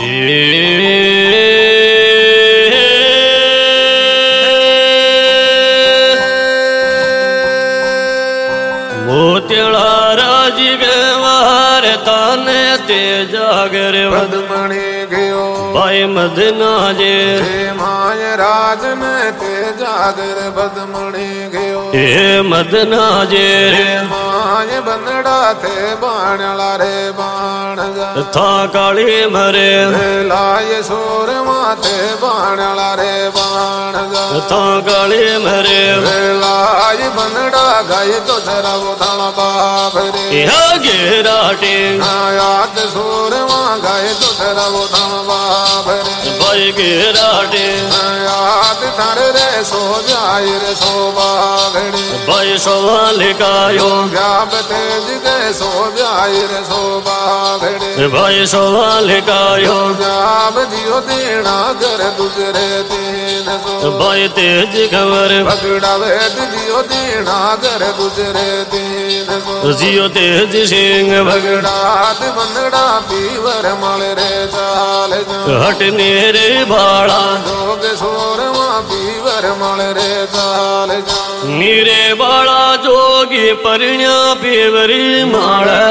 मोतियाला राजी गवार ताने ते जागर पद्मणि गयो भाई मदना जे माय राज में ते जागर पद्मणि गयो ए मदना जे माय बनड़ा थे बाणला रे बाण था काली मरे लाए सोर माथे बाणला रे बाण था काली मरे लाए बनड़ा गए तो जरा वो थाना बाप रे घेराटे याद सोर वहाँ गए तो जरा वो थाना बाप रे भाई घेराटे याद थर रे सो जाए रे सो बागड़े भाई सवाल कायो व्याप तेज के सो जाए रे सो बागड़े भाई सवाल कायो व्याप जियो देना कर दूसरे दिन सो भाई तेज खबर बगड़ा वेद जियो देना कर दूसरे दिन सो जियो तेज सिंह बगड़ा बनड़ा पीवर मल रे चाल हटने रे बाड़ा जोग सोर वहाँ पीवर मल रे चाल नीरे बाड़ा जोगी परिण्या पीवरी माड़ा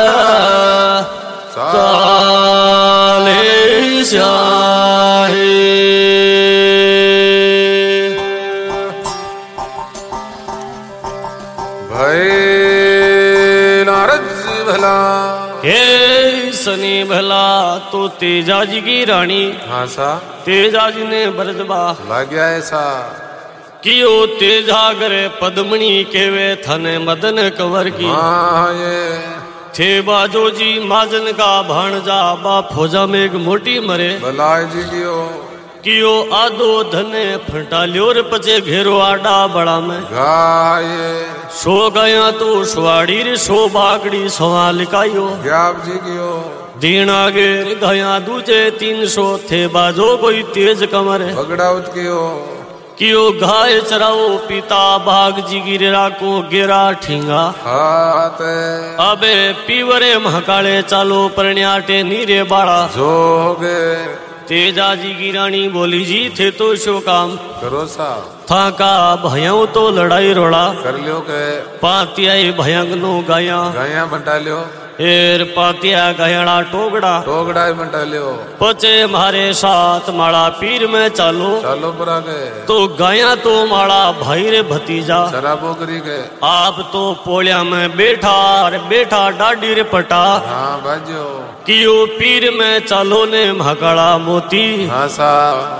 चाले शाहे भय नारद भला हे सनी भला तो तेजाजी की रानी हाँ सा तेजाजी ने बरजबा लग गया ऐसा कियो तेजागरे पद्मणी केवे थने मदन कंवर की हाँ ये थे बाजो जी माजन का भाणजा बा फौजा में एक मोटी मरे भलाई जी कियो आदो धने फटाल्यो रे पचे घेरो आडा बड़ा में गाये सो गया तो सुवाड़ी रे सो बागड़ी सवा लिकायो ग्याप जी दीना गेर गया दूजे 300 थे बाजो कोई तेज कमर बगड़ा उत कियो गाय चराओ पिता बाग जी गिरा को गिरा ठींगा अबे पीवरे महकाले चालो परण्याटे नीरे बाड़ा जोगे तेजा जी की रानी बोली जी थे तो शो काम करो सा था का भयों तो लड़ाई रोड़ा कर लियो के पातियाई भयंग नो गाया गाया बंटा लियो एर पातिया गहड़ा टोगड़ा टोगड़ा बंटा लियो पचे मारे साथ माड़ा पीर में चालो चालो पुरा के तो गाया तो माड़ा भाई रे भतीजा शराबो करी के आप तो पोलिया में बैठा रे बैठा डाडी रे पटा हाँ बाजो कियो पीर में चालो ने महकड़ा मोती हाँ सा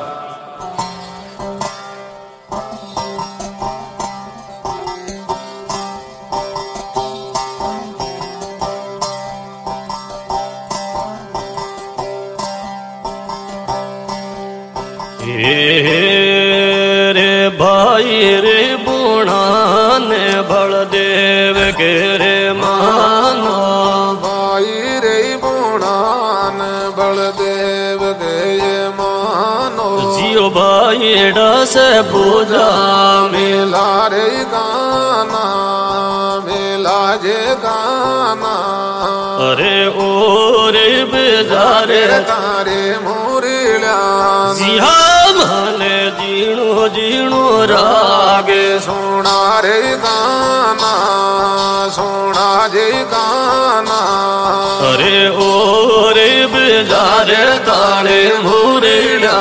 रे भाई रे बुणा ने बलदेव के रे मानो भाई रे बुणा ने बलदेव के ये मानो जियो भाई डस पूजा मिला रे गाना मिला जे गाना अरे ओ रे बेजारे तारे मोरिला जिहा माने जीणो जीणो रागे सोना रे गाना सोना जे गाना अरे ओ रे बेजारे तारे मोरिला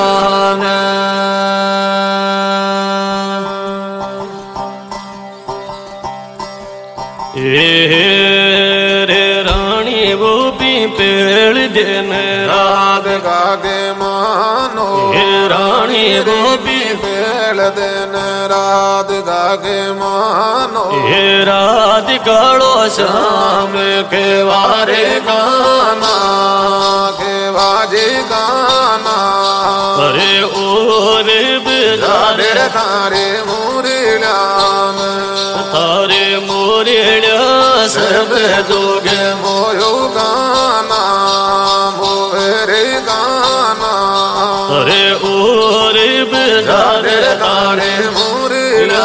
रे रानी वो भी पेड़ दिन राग गागे मानो रानी वो भी पेड़ दिन रात गागे मानो रात कालो शाम के वारे गाना के बाजे गाना अरे ओ रे बेजारे तारे मोरिला तारे मोरिया सब जोगे मोयो गाना मोरे गाना अरे ओ रे बेजारे तारे मोरिला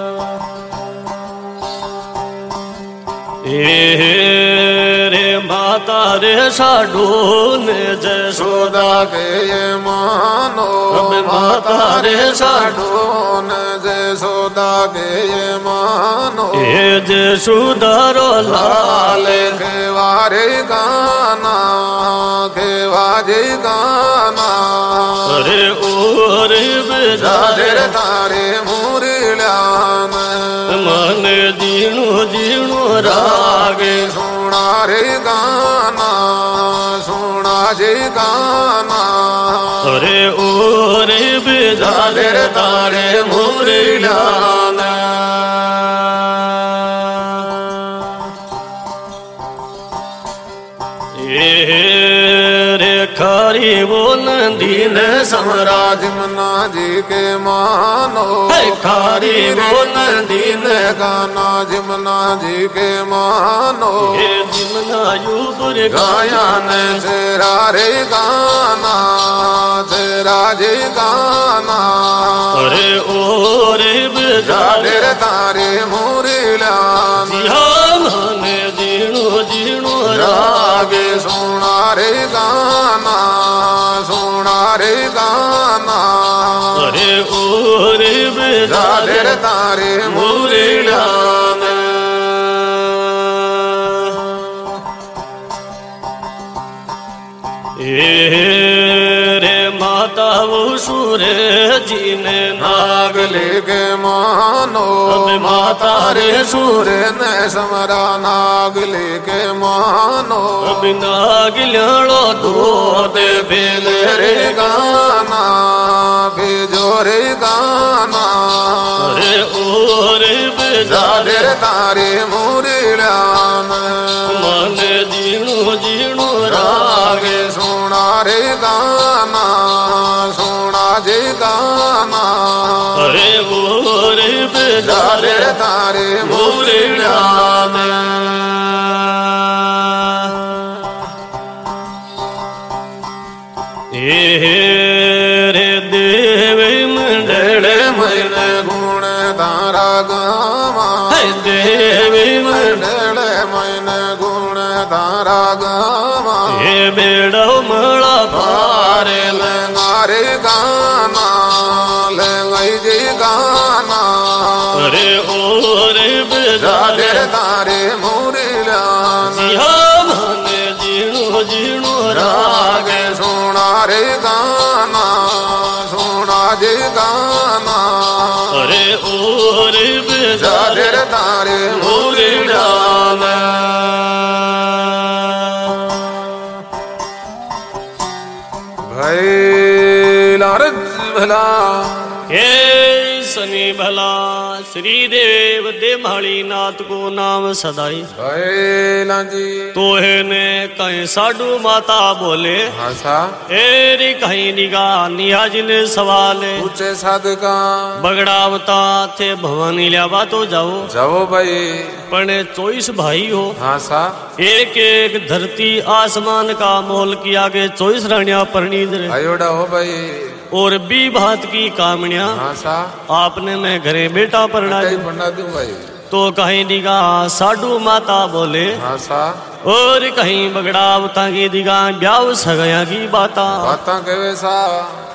रे माता रे साडू ने जसोदा के ये मानो अबे माता रे साडू ने जसोदा के ये मानो ये जसोदा रो लाल खेवारे गाना खेवाजे गाना अरे ओर बेजार तारे मुरलियान मन जीणो जीणो रागे सोना रे गाना सोना जे गाना अरे ओर बेजार तारे मुरलियान खारी वो नंदी ने समराज जमुना जी के मानो खारी वो नंदी ने गाना जमुना जी के मानो ये जमुना यूपुर गाया ने तेरा रे गाना तेरा जे गाना अरे ओ रे बेजार तारे मुरलियान माने जीणो जीणो रागे सोना रे गाना सोना रे गाना अरे ओ रे बेजार तारे मुरलियान रे माता वो सूर्य जी ने नाग लेके मानो माता रे सूर्य ने समरा नाग लेके मानो नाग लियाड़ो दो दे बेले रे गाना भेजो रे गाना अरे ओ रे बेजार तारे मुरलियान मन जीणो जीणो रागे सोना रे गाना सोना जे गाना अरे ओ रे बेजार तारे मुरलियान रे देव मंडल मन गुण धारा गावा देव मंडल मन गुण धारा गावा ये बेड़ो मड़ा पारे लंगारे गाना लंगाई जी गाना अरे ओ रे बेजार तारे मुरलियान माने जीणो जीणो रागे सोना रे गाना सोना जे गाना अरे ओ रे बेजार तारे मुरलियान भाई लारज भला हे शनि भला श्री देव देमाली नाथ को नाम सदाई भाई लांजी तोहे ने कहीं साडू माता बोले भाषा एरी कहीं निगाह नियाज ने सवाल ऊंचे साधका बगड़ावता थे भवानी लियावा तो जाओ जाओ भाई पने 24 भाई हो भाषा एक एक धरती आसमान का मोल की आगे 24 रानियां परनीत रे आयोडा हो भाई और 20 भात की कामनिया भाषा आपने मैं घरे बेटा पढ़ना पढ़ना दूं भाई तो कहीं दिगा साडू माता बोले भाषा और कहीं बगड़ावता की दिगा ब्याह सगया की बाता के वैसा